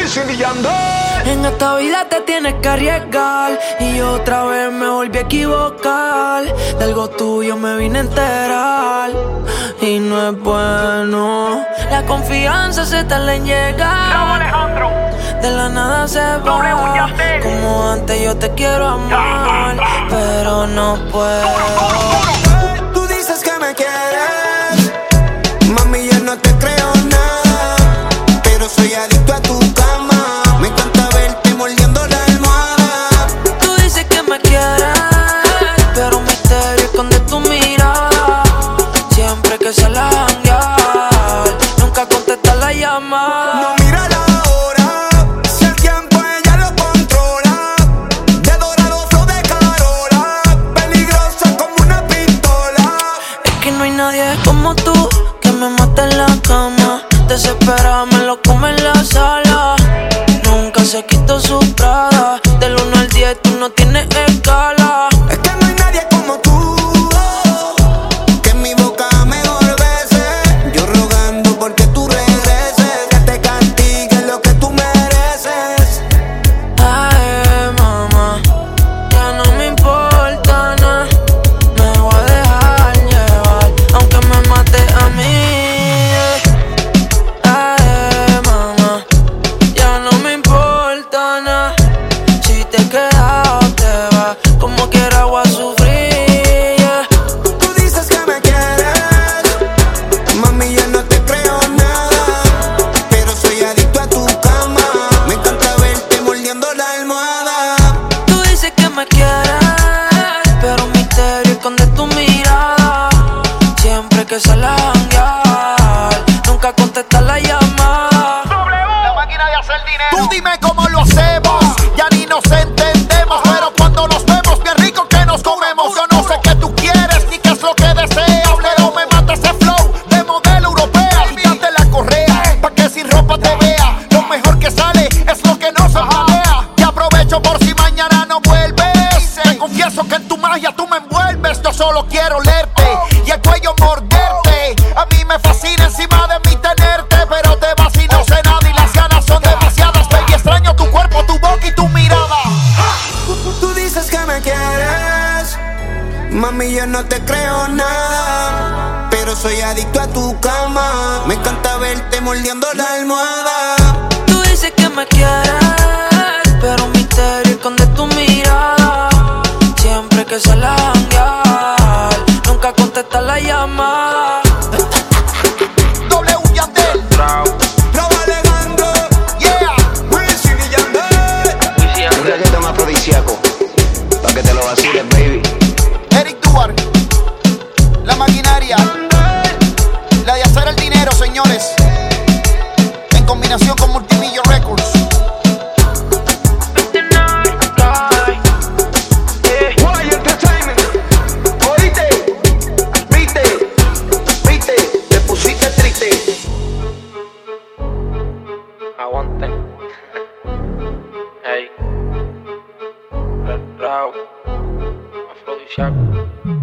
Wisin y Yandel. En esta vida te tienes que arriesgar y yo otra vez me volví a equivocar. De algo tuyo me vine a enterar y no es bueno. La confianza se tarda en llegar. De la nada se va. Como antes yo te quiero amar, pero no puedo. Tú dices que me quieres, mami, yo no te creo nada, pero soy adicto a tu cama. Me encanta verte mordiendo la almohada. Tú dices que me quieres, pero un misterio esconde tu mirada. Siempre que sale a janguear, nunca contestas la llamada. No mira la hora, si el tiempo ella lo controla. De dorado flow de Carola, peligrosa como una pistola. Es que no hay nadie como tú, que me mata en la cama. Desesperada me lo come en la sala. Nunca se quitó su Prada. Del 1 al 10 tú no tienes escala. Es que no hay nadie como tú, que en mi boca mejor bese. Yo rogando porque tú regreses, que te castigue lo que tú mereces. Ay, mamá, ya no me importa nada. Me voy a dejar llevar, aunque me mate a mí. Ay, mamá, ya no me importa nada. Si te quedas o te vas, como quiera voy a sufrir, yeah. Tú dices que me quieres, mami, yo no te creo nada, pero soy adicto a tu cama. Me encanta verte mordiendo la almohada. Tú dices que me quieres, pero un misterio esconde tu mirada. Siempre que sale a janguear, nunca contestas la llamada. La máquina de hacer dinero. Tú dime cómo lo hacemos, ya ni nos entendemos, pero cuando nos vemos bien rico que nos comemos. Yo no sé qué tú quieres ni qué es lo que deseas, pero me mata ese flow de modelo europea. Quítate la correa, pa' que sin ropa te vea. Lo mejor que sale es lo que no se planea. Y aprovecho por si mañana no vuelves. Te confieso que en tu magia tú me envuelves. Yo solo quiero leerte y el cuello morderte. A mí me fascina encima de mí tenerte, pero te vas y no sé nada y las ganas son demasiadas. Baby, extraño tu cuerpo, tu boca y tu mirada. Tú dices que me quieres, mami, yo no te creo nada, pero soy adicto a tu cama. Me encanta verte mordiendo la almohada. Tú dices que me quieres, pero un misterio esconde tu mirada. Siempre que sale a janguear, nunca contestas la llamada. W Yandel, Lo va alegando, yeah. Wisin y Yandel. Un reggaetón más afrodisíaco, pa' que te lo vaciles, baby. Eric Duarte, la maquinaria, la de hacer el dinero, señores, en combinación con Multimillo Records. Guay Entertainment. Oíste, viste, te pusiste triste. Aguante. Hey. Rao. Afrodisíaco.